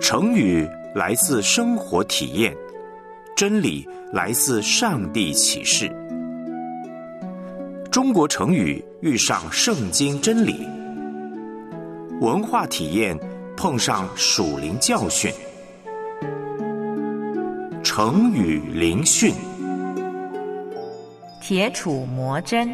成语来自生活体验，真理来自上帝启示。中国成语遇上圣经真理，文化体验碰上属灵教训。成语灵讯。 铁杵磨针。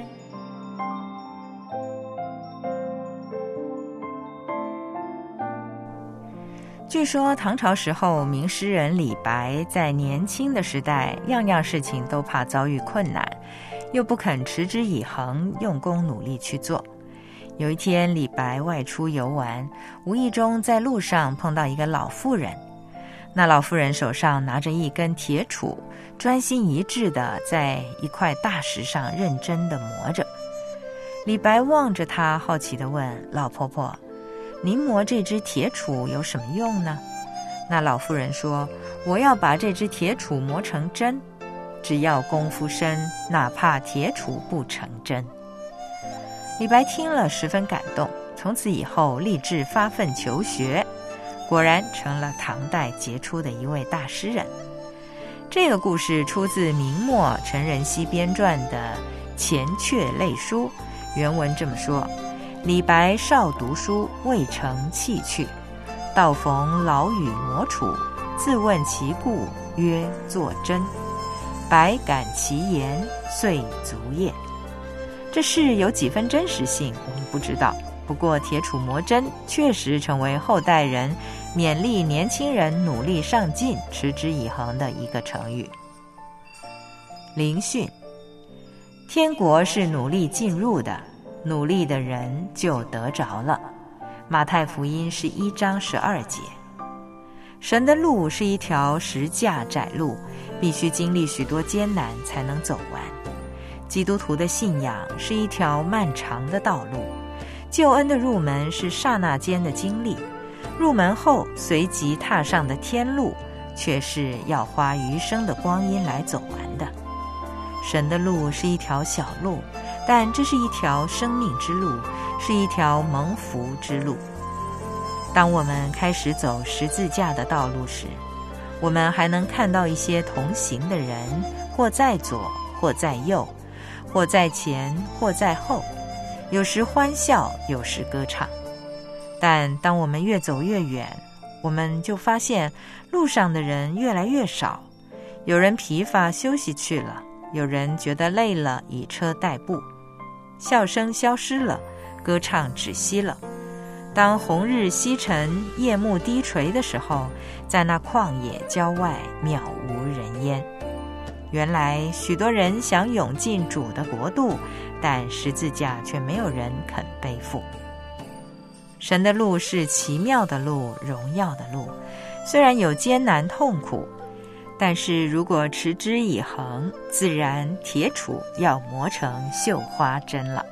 据说唐朝时候，名诗人李白在年轻的时代，样样事情都怕遭遇困难，又不肯持之以恒，用功努力去做。有一天，李白外出游玩，无意中在路上碰到一个老妇人。那老妇人手上拿着一根铁杵，专心一致地在一块大石上认真地磨着。李白望着她，好奇地问：老婆婆，您磨这只铁杵有什么用呢？那老妇人说：我要把这只铁杵磨成针，只要功夫深，哪怕铁杵不成针。李白听了十分感动，从此以后立志发奋求学，果然成了唐代杰出的一位大诗人。这个故事出自明末陈仁熙编撰的《前阙类书》，原文这么说：李白少读书，未成器去，道逢老庾磨杵，自问其故，曰作针。百感其言，遂足业。这事有几分真实性，我们不知道。不过铁杵磨针确实成为后代人勉励年轻人努力上进、持之以恒的一个成语。灵训。天国是努力进入的，努力的人就得着了。马太福音11章12节。神的路是一条十架窄路，必须经历许多艰难才能走完。基督徒的信仰是一条漫长的道路，救恩的入门是刹那间的经历，入门后随即踏上的天路，却是要花余生的光阴来走完的。神的路是一条小路，但这是一条生命之路，是一条蒙福之路。当我们开始走十字架的道路时，我们还能看到一些同行的人，或在左，或在右，或在前，或在后，有时欢笑，有时歌唱。但当我们越走越远，我们就发现路上的人越来越少，有人疲乏休息去了，有人觉得累了，以车代步。笑声消失了，歌唱止息了。当红日西沉，夜幕低垂的时候，在那旷野郊外渺无人烟。原来许多人想涌进主的国度，但十字架却没有人肯背负。神的路是奇妙的路，荣耀的路，虽然有艰难痛苦，但是如果持之以恒，自然铁杵要磨成绣花针了。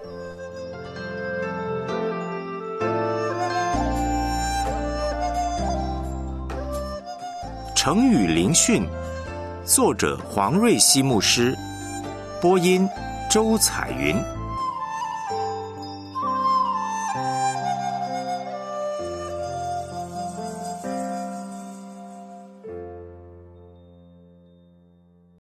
成语灵讯，作者黄瑞希牧师，播音周彩云。